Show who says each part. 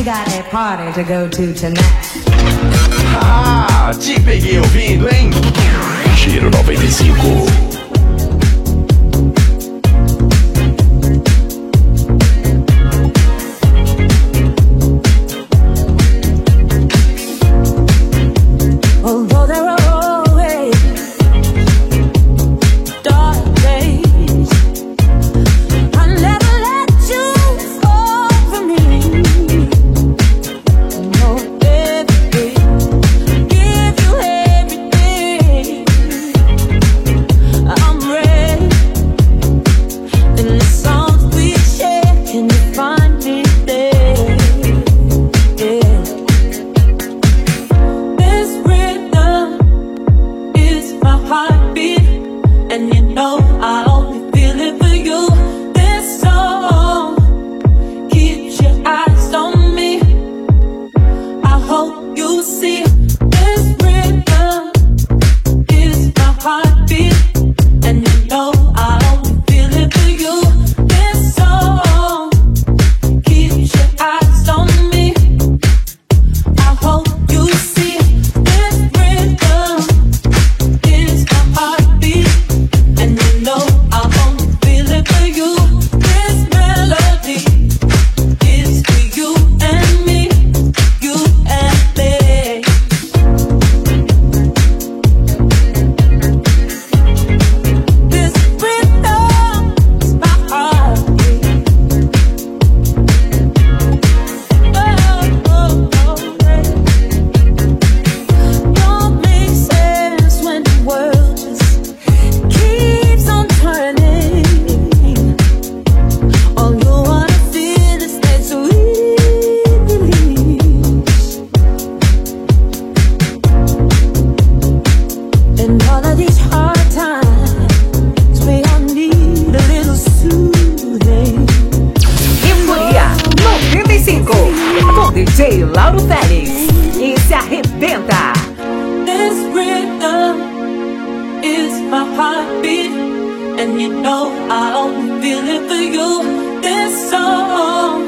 Speaker 1: got a party to go to tonight.
Speaker 2: Ah, te peguei ouvindo, hein? Giro 95.
Speaker 3: DJ Lauro Félix e se arrebenta.
Speaker 4: This rhythm is my heartbeat, and you know I only feel it for you. This song